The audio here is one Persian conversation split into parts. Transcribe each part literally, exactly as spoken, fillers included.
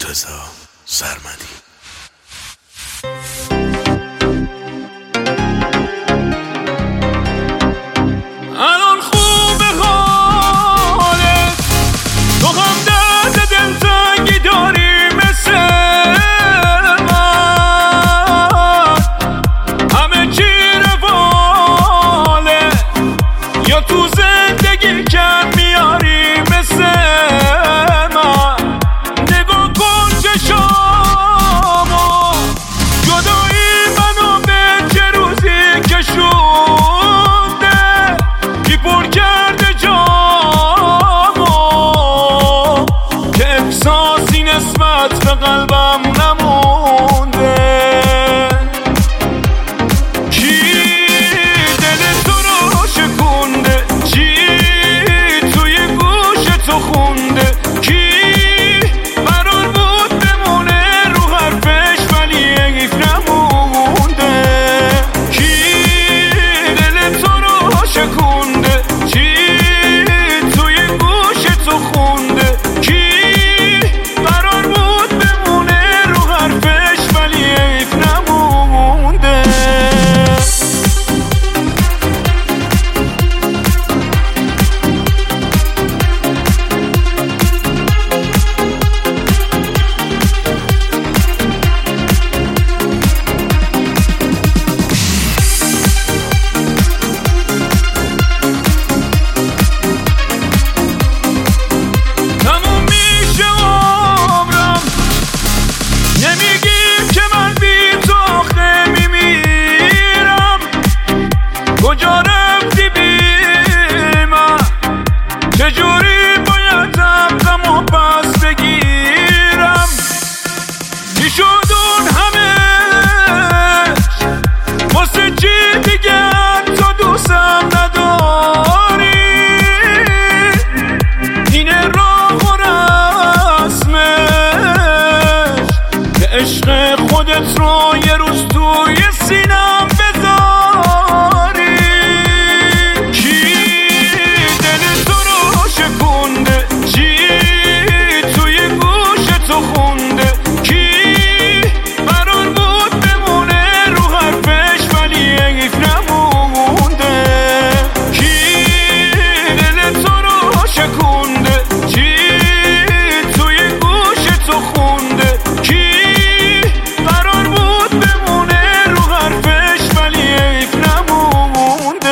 رضا سرمدی. الان خوبه حالت، تو هم درد دلتنگی داری مثل من، همه چی رواله یا تو زندگی کم میاری مثل من. نگاه کن چشامو، جدایی منو به چه روزی کشونده، کی پر کرده جامو که احساسی نسبت به قلبم نمونده. کی دل تو رو شکونده، چی توی گوش تو خونده، کی قرار بود بمونه رو حرفش ولی حیف نمونده، کی دل تو رو شکونده، چی توی گوش تو خونده، کی قرار بود بمونه رو حرفش ولی حیف نمونده. تموم میشه عمرم، نمیگیم که من بی تو آخه میمیرم. کجا رفتی بی من، چجوری باید عقلمو پس بگیرم. میشد اون همش واسه چی دیگه تو دوستم نداری. اینه راه و رسمش که عشق خودت رو یه روز توی سینم بذاری. کی دل تو رو شکونده، چی توی گوش تو خونده، کی قرار بود بمونه رو حرفش ولی حیف نمونده، کی دل تو رو شکونده، چی توی گوش تو خونده، کی قرار بود بمونه رو حرفش ولی حیف نمونده.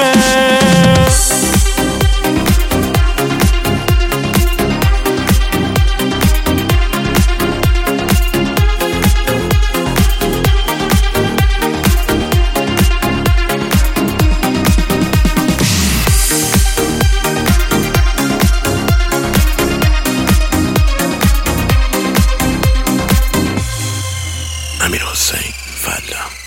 امیر حسین فلا.